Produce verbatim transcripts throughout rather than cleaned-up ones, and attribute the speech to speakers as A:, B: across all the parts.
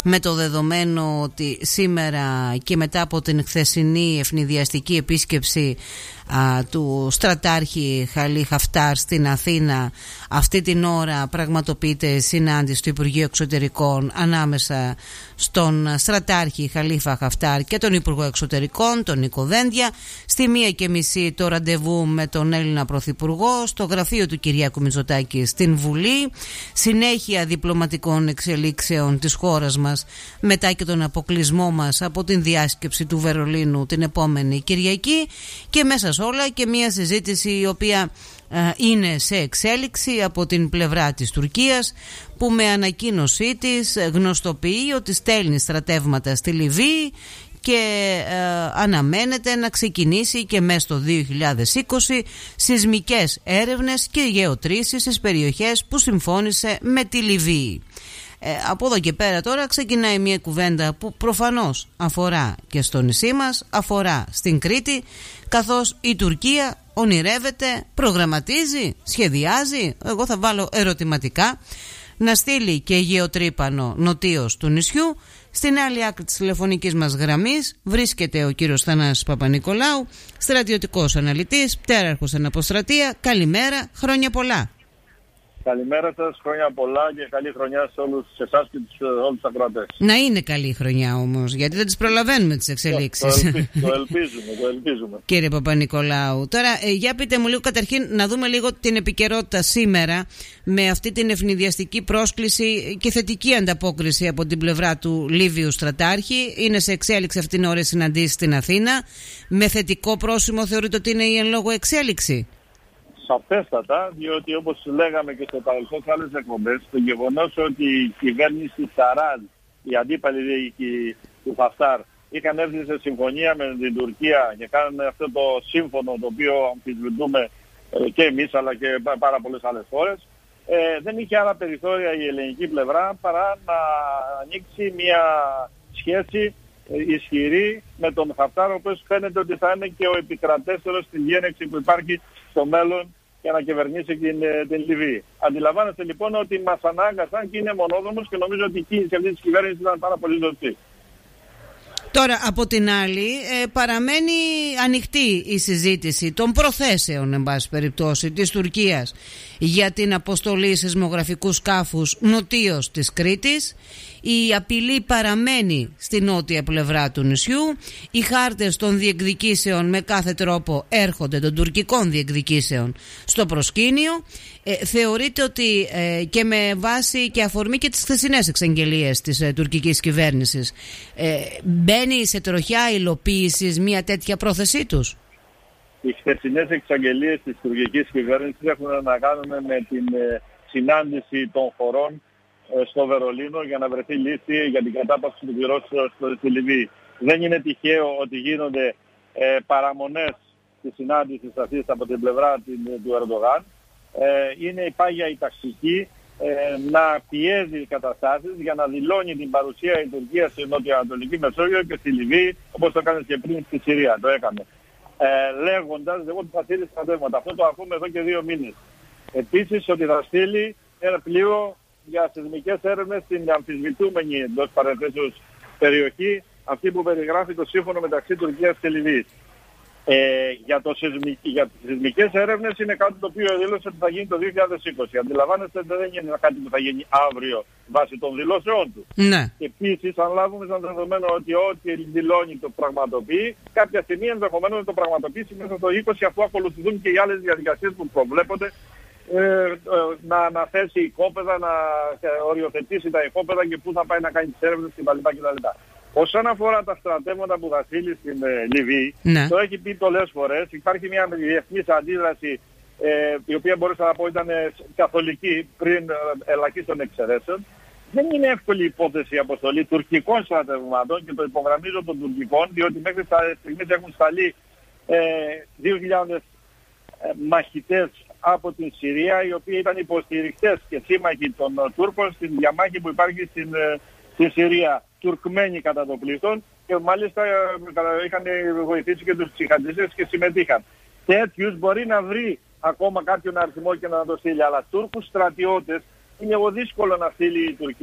A: με το δεδομένο ότι σήμερα και μετά από την χθεσινή ευνηδιαστική επίσκεψη α, του στρατάρχη Χαλί Χαφτάρ στην Αθήνα, αυτή την ώρα πραγματοποιείται συνάντηση του Υπουργείου Εξωτερικών ανάμεσα στον στρατάρχη Χαλίφα Χαφτάρ και τον Υπουργό Εξωτερικών, τον Νίκο Δένδια. Στη μία και μισή το ραντεβού με τον Έλληνα Πρωθυπουργό στο γραφείο του Κυριάκου Μητσοτάκη στην Βουλή. Συνέχεια διπλωματικών εξελίξεων της χώρας μας μετά και τον αποκλεισμό μας από την διάσκεψη του Βερολίνου την επόμενη Κυριακή, και μέσα σε όλα και μια συζήτηση η οποία ε, είναι σε εξέλιξη από την πλευρά της Τουρκίας, που με ανακοίνωσή της γνωστοποιεί ότι στέλνει στρατεύματα στη Λιβύη και ε, αναμένεται να ξεκινήσει και μέσα στο δύο χιλιάδες είκοσι σεισμικές έρευνες και γεωτρήσεις στις περιοχές που συμφώνησε με τη Λιβύη. Ε, από εδώ και πέρα τώρα ξεκινάει μια κουβέντα που προφανώς αφορά και στο νησί μας, αφορά στην Κρήτη, καθώς η Τουρκία ονειρεύεται, προγραμματίζει, σχεδιάζει, εγώ θα βάλω ερωτηματικά, να στείλει και γεωτρύπανο νοτίως του νησιού. Στην άλλη άκρη της τηλεφωνικής μας γραμμής βρίσκεται ο κύριος Θανάσης Παπα-Νικολάου, στρατιωτικός αναλυτής, πτέραρχος στην αποστρατεία. Καλημέρα, χρόνια πολλά.
B: Καλημέρα σας, χρόνια πολλά και καλή χρονιά σε όλους σε εσάς και τους, όλους τους ακροατές.
A: Να είναι καλή χρονιά όμως, γιατί δεν τις προλαβαίνουμε τις εξελίξεις.
B: Το, ελπι, το ελπίζουμε, το ελπίζουμε.
A: Κύριε Παπα-Νικολάου, τώρα ε, για πείτε μου λίγο καταρχήν να δούμε λίγο την επικαιρότητα σήμερα με αυτή την ευνηδιαστική πρόσκληση και θετική ανταπόκριση από την πλευρά του Λίβιου στρατάρχη. Είναι σε εξέλιξη αυτήν την ώρα συναντήσεις στην Αθήνα. Με θετικό πρόσημο θεωρείτε ότι είναι η εν λόγω εξέλιξη?
B: Σαφέστατα, διότι όπως λέγαμε και στο παρελθόν σε άλλες εκπομπές, το γεγονός ότι η κυβέρνηση Σαράντ, οι αντίπαλοι του Χαφτάρ, είχαν έρθει σε συμφωνία με την Τουρκία και κάνανε αυτό το σύμφωνο το οποίο αμφισβητούμε και εμείς αλλά και πάρα πολλές άλλες χώρες, ε, δεν είχε άλλα περιθώρια η ελληνική πλευρά παρά να ανοίξει μια σχέση ισχυρή με τον Χαφτάρ, ο οποίος φαίνεται ότι θα είναι και ο επικρατέστερος στην διένεξη που υπάρχει στο μέλλον για να κυβερνήσει την, την Λιβύη. Αντιλαμβάνεστε λοιπόν ότι μας ανάγκασαν και είναι μονόδρομος και νομίζω ότι η κίνηση αυτή της κυβέρνησης ήταν πάρα πολύ σωστή.
A: Τώρα από την άλλη ε, παραμένει ανοιχτή η συζήτηση των προθέσεων εν πάση περιπτώσει της Τουρκίας για την αποστολή σεισμογραφικού σκάφους νοτίως της Κρήτης. Η απειλή παραμένει στη νότια πλευρά του νησιού. Οι χάρτες των διεκδικήσεων με κάθε τρόπο έρχονται, των τουρκικών διεκδικήσεων, στο προσκήνιο. Ε, θεωρείτε ότι ε, και με βάση και αφορμή και τις χθεσινές εξαγγελίες της ε, τουρκικής κυβέρνησης ε, μπαίνει σε τροχιά υλοποίησης μια τέτοια πρόθεσή τους?
B: Οι χθεσινές εξαγγελίες της τουρκικής κυβέρνησης έχουν να κάνουν με την ε, συνάντηση των χωρών στο Βερολίνο για να βρεθεί λύση για την κατάπαυση του πυρός στη Λιβύη. Δεν είναι τυχαίο ότι γίνονται ε, παραμονές της συνάντησης αυτής από την πλευρά την, του Ερντογάν. Ε, είναι η πάγια η τακτική ε, να πιέζει καταστάσεις για να δηλώνει την παρουσία η Τουρκία στην Νοτιοανατολική Μεσόγειο και στη Λιβύη, όπως το έκανε και πριν στη Συρία. Το έκανε. Ε, λέγοντας εγώ ότι θα στείλει στρατεύματα. Αυτό το ακούμε εδώ και δύο μήνες. Επίσης ότι θα στείλει ένα πλοίο για σεισμικές έρευνες στην αμφισβητούμενη εντός παρενθέσεως περιοχή, αυτή που περιγράφει το σύμφωνο μεταξύ Τουρκίας και Λιβύης. Ε, για, το σεισμι... για τις σεισμικές έρευνες είναι κάτι το οποίο δήλωσε ότι θα γίνει το δύο χιλιάδες είκοσι. Αντιλαμβάνεστε ότι δεν είναι κάτι που θα γίνει αύριο βάσει των δηλώσεών του.
A: Ναι.
B: Επίσης, αν λάβουμε σαν δεδομένο ότι ό,τι δηλώνει το πραγματοποιεί, κάποια στιγμή ενδεχομένως να το πραγματοποιήσει μέσα στο είκοσι, αφού ακολουθούν και οι άλλες διαδικασίες που προβλέπονται. Ε, ε, να αναθέσει οικόπεδα, να οριοθετήσει τα οικόπεδα και πού θα πάει να κάνει τις έρευνες κτλ. Όσον αφορά τα στρατεύματα που θα στείλει στην ε, Λιβύη, ναι. Το έχει πει πολλές φορές, υπάρχει μια διεθνής αντίδραση ε, η οποία μπορούσα να πω ήταν ε, καθολική πριν ε, ελαχίστων εξαιρέσεων. Δεν είναι εύκολη υπόθεση η αποστολή τουρκικών στρατευμάτων και το υπογραμμίζω των τουρκικών, διότι μέχρι στιγμής έχουν σταλεί ε, δύο χιλιάδες ε, μαχητές από την Συρία, οι οποίοι ήταν υποστηρικτές και σύμμαχοι των Τούρκων στην διαμάχη που υπάρχει στην, στην Συρία. Τουρκμένοι κατά το πλήθος και μάλιστα είχαν βοηθήσει και τους τσιχαντιστές και συμμετείχαν. Τέτοιους μπορεί να βρει ακόμα κάποιον αριθμό και να το στείλει, αλλά Τούρκους στρατιώτες είναι δύσκολο να στείλει η Τουρκία,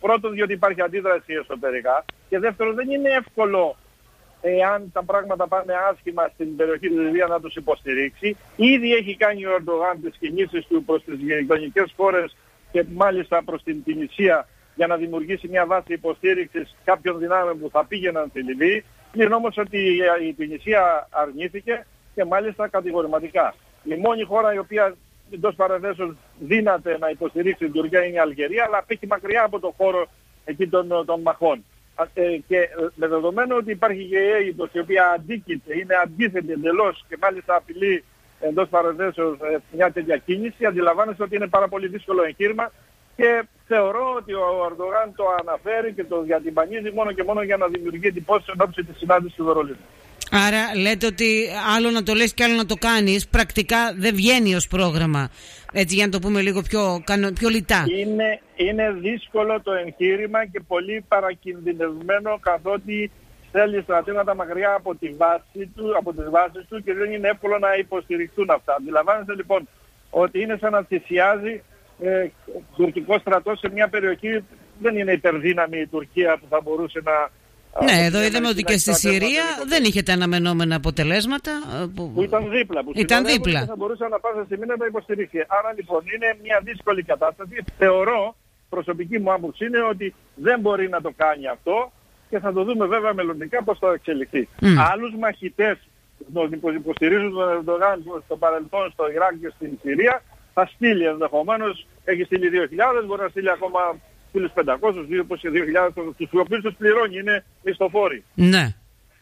B: Πρώτον, διότι υπάρχει αντίδραση εσωτερικά. Και δεύτερον, δεν είναι εύκολο, εάν τα πράγματα πάνε άσχημα στην περιοχή της Λιβύης, να τους υποστηρίξει. Ήδη έχει κάνει ο Ερντογάν τις κινήσεις του προς τις γειτονικές χώρες και μάλιστα προς την Τινησία για να δημιουργήσει μια βάση υποστήριξης κάποιων δυνάμεων που θα πήγαιναν στη Λιβύη. Είναι όμως ότι η Τινησία αρνήθηκε και μάλιστα κατηγορηματικά. Η μόνη χώρα η οποία εντός παρενθέσεως δύναται να υποστηρίξει την Τουρκία είναι η Αλγερία, αλλά απέχει μακριά από το χώρο εκεί των, των μαχών. Ε, και με δεδομένο ότι υπάρχει και η Αίγυπτος η οποία αντίκειται, είναι αντίθετη εντελώς και μάλιστα απειλεί εντός παρενθέσεως ε, μια τέτοια κίνηση, αντιλαμβάνεστε ότι είναι πάρα πολύ δύσκολο εγχείρημα και θεωρώ ότι ο Ερντογάν το αναφέρει και το διατυμπανίζει μόνο και μόνο για να δημιουργεί εντυπώσεις εν ώψη της συνάντησης του Βερολίνου.
A: Άρα λέτε ότι άλλο να το λες και άλλο να το κάνεις, πρακτικά δεν βγαίνει ως πρόγραμμα. Έτσι για να το πούμε λίγο πιο, πιο λιτά.
B: Είναι, είναι δύσκολο το εγχείρημα και πολύ παρακινδυνευμένο, καθότι θέλει στρατεύματα μακριά από, τη βάση του, από τις βάσεις του και δεν είναι εύκολο να υποστηριχθούν αυτά. Αντιλαμβάνεστε λοιπόν ότι είναι σαν να θυσιάζει ε, τουρκικό στρατό σε μια περιοχή. Δεν είναι υπερδύναμη η Τουρκία που θα μπορούσε να...
A: Ναι, εδώ είδαμε ότι και στη Συρία δεν είχε τα αναμενόμενα αποτελέσματα. Που,
B: που ήταν δίπλα. Που
A: ήταν δίπλα.
B: Και θα μπορούσε να πάσα στιγμή να τα υποστηρίξει. Άρα λοιπόν είναι μια δύσκολη κατάσταση. Θεωρώ, προσωπική μου άποψη είναι ότι δεν μπορεί να το κάνει αυτό και θα το δούμε βέβαια μελλοντικά πώς θα εξελιχθεί. Mm. Άλλους μαχητές που υποστηρίζουν τον Ερντογάν στο παρελθόν στο Ιράκ και στην Συρία θα στείλει ενδεχομένως, έχει στείλει δύο χιλιάδες, μπορεί να στείλει ακόμα χίλια πεντακόσιους, δύο χιλιάδες, τους οποίους τους πληρώνει, είναι μισθοφόροι.
A: Ναι.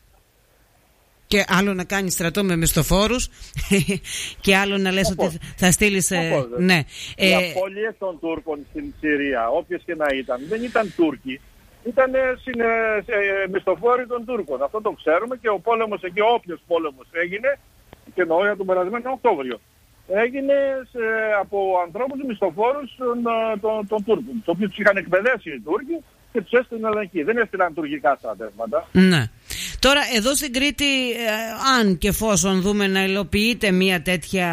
A: Και άλλο να κάνει στρατό με μισθοφόρους και άλλο να λες Οπό. ότι θα στείλεις... Ε, ναι.
B: Οι ε... απώλειες των Τούρκων στην Συρία, όποιες και να ήταν, δεν ήταν Τούρκοι. Ήταν ε, μισθοφόροι των Τούρκων. Αυτό το ξέρουμε και ο πόλεμος εκεί, όποιος πόλεμος έγινε, και εννοώ για τον περασμένο Οκτώβριο, έγινε σε, από ανθρώπους μισθοφόρους των, των, των Τούρκων, τους οποίους τους είχαν εκπαιδεύσει οι Τούρκοι και τους έστειλαν εκεί. Δεν έστειλαν τουρκικά στρατεύματα.
A: Ναι. Τώρα εδώ στην Κρήτη, ε, αν και εφόσον δούμε να υλοποιείται μια τέτοια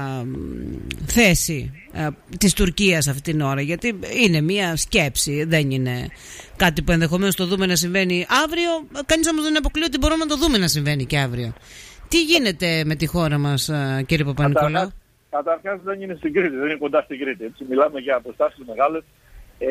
A: θέση ε, της Τουρκίας αυτή την ώρα, γιατί είναι μια σκέψη, δεν είναι κάτι που ενδεχομένως το δούμε να συμβαίνει αύριο, κανείς όμως δεν αποκλείει ότι μπορούμε να το δούμε να συμβαίνει και αύριο. Τι γίνεται με τη χώρα μας, κύριε Παπα-Νικολάου?
B: Καταρχάς δεν είναι στην Κρήτη, δεν είναι κοντά στην Κρήτη. Έτσι, μιλάμε για αποστάσεις μεγάλες. Ε,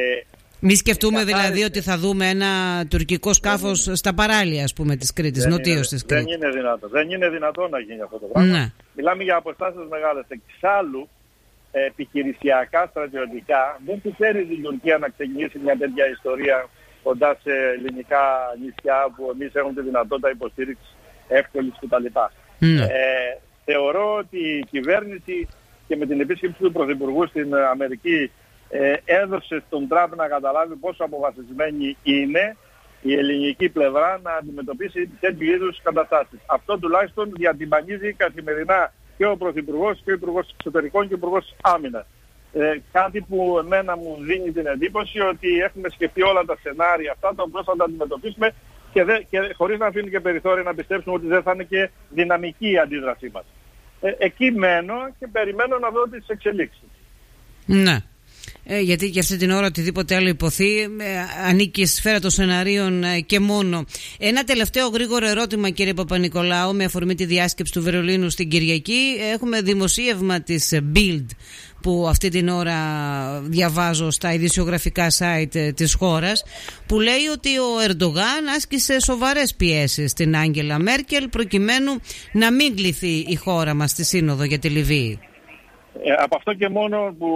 A: Μη σκεφτούμε δηλαδή ότι θα δούμε ένα τουρκικό σκάφος είναι, στα παράλια, ας πούμε, της Κρήτης, νοτίως της Κρήτης.
B: Δεν είναι δυνατό. Δεν είναι δυνατό να γίνει αυτό το πράγμα. Ναι. Μιλάμε για αποστάσεις μεγάλες. Εξάλλου, επιχειρησιακά, στρατιωτικά, δεν συμφέρει την Τουρκία να ξεκινήσει μια τέτοια ιστορία κοντά σε ελληνικά νησιά που εμείς έχουμε τη δυνατότητα υποστήριξης εύκολης κτλ. Ναι. Ε, θεωρώ ότι η κυβέρνηση και με την επίσκεψη του Πρωθυπουργού στην Αμερική ε, έδωσε στον Τραμπ να καταλάβει πόσο αποφασισμένη είναι η ελληνική πλευρά να αντιμετωπίσει τέτοιου είδους καταστάσεις. Αυτό τουλάχιστον διατυμπανίζει καθημερινά και ο Πρωθυπουργός και ο Υπουργός Εξωτερικών και ο Υπουργός Άμυνας. Ε, κάτι που εμένα μου δίνει την εντύπωση ότι έχουμε σκεφτεί όλα τα σενάρια αυτά, τα οποία θα τα αντιμετωπίσουμε και, δε, και χωρίς να αφήνει και περιθώρια να πιστέψουμε ότι δεν θα είναι και δυναμική η αντίδρασή μας. Ε, εκεί μένω και περιμένω να δω τις εξελίξεις.
A: Ναι. Ε, γιατί και αυτή την ώρα οτιδήποτε άλλο υποθεί ε, ανήκει στη σφαίρα των σεναρίων ε, και μόνο. Ένα τελευταίο γρήγορο ερώτημα, κύριε Παπα-Νικολάου, με αφορμή τη διάσκεψη του Βερολίνου στην Κυριακή. Έχουμε δημοσίευμα της Bild που αυτή την ώρα διαβάζω στα ειδησιογραφικά site της χώρας, που λέει ότι ο Ερντογάν άσκησε σοβαρές πιέσεις στην Άγγελα Μέρκελ προκειμένου να μην κληθεί η χώρα μας στη Σύνοδο για τη Λιβύη.
B: Ε, από αυτό και μόνο που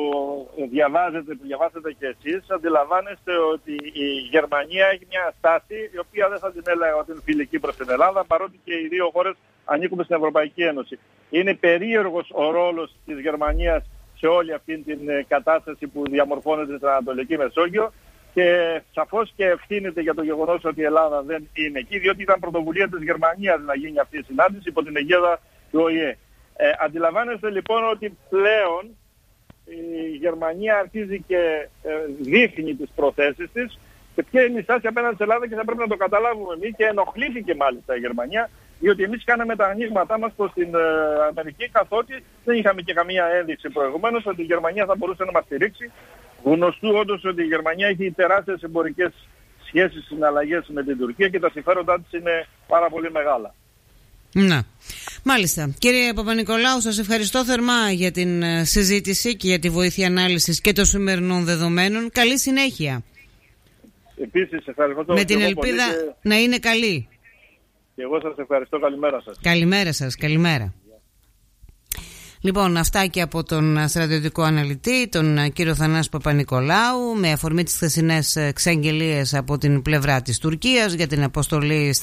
B: διαβάζετε, που διαβάζετε και εσείς, αντιλαμβάνεστε ότι η Γερμανία έχει μια στάση η οποία δεν θα την έλεγα ότι είναι φιλική προς την Ελλάδα, παρότι και οι δύο χώρες ανήκουμε στην Ευρωπαϊκή Ένωση. Είναι περίεργος ο ρόλος της Γερμανίας σε όλη αυτή την κατάσταση που διαμορφώνεται στην Ανατολική Μεσόγειο και σαφώς και ευθύνεται για το γεγονός ότι η Ελλάδα δεν είναι εκεί, διότι ήταν πρωτοβουλία της Γερμανίας να γίνει αυτή η συνάντηση υπό την αιγίδα του Ο Η Ε. Ε, αντιλαμβάνεστε λοιπόν ότι πλέον η Γερμανία αρχίζει και ε, δείχνει τις προθέσεις της και ποια είναι η στάση απέναντι στην Ελλάδα, και θα πρέπει να το καταλάβουμε εμείς, και ενοχλήθηκε μάλιστα η Γερμανία, διότι εμείς κάναμε τα ανοίγματά μας προς την ε, Αμερική, καθότι δεν είχαμε και καμία ένδειξη προηγουμένως ότι η Γερμανία θα μπορούσε να μας στηρίξει. Γνωστού όντως ότι η Γερμανία έχει τεράστιες εμπορικές σχέσεις, συναλλαγές με την Τουρκία και τα συμφέροντά της είναι πάρα πολύ μεγάλα.
A: Να. Μάλιστα. Κύριε Παπα-Νικολάου, σας ευχαριστώ θερμά για την συζήτηση και για τη βοήθεια ανάλυσης και των σημερινών δεδομένων. Καλή συνέχεια.
B: Επίσης, ευχαριστώ.
A: Με την ελπίδα και... να είναι καλή.
B: Και εγώ σας ευχαριστώ. Καλημέρα σας.
A: Καλημέρα σας. Καλημέρα. Λοιπόν, αυτά και από τον στρατιωτικό αναλυτή, τον κύριο Θανάση Παπα-Νικολάου, με αφορμή τις χθεσινές εξαγγελίες από την πλευρά της Τουρκίας για την αποστολή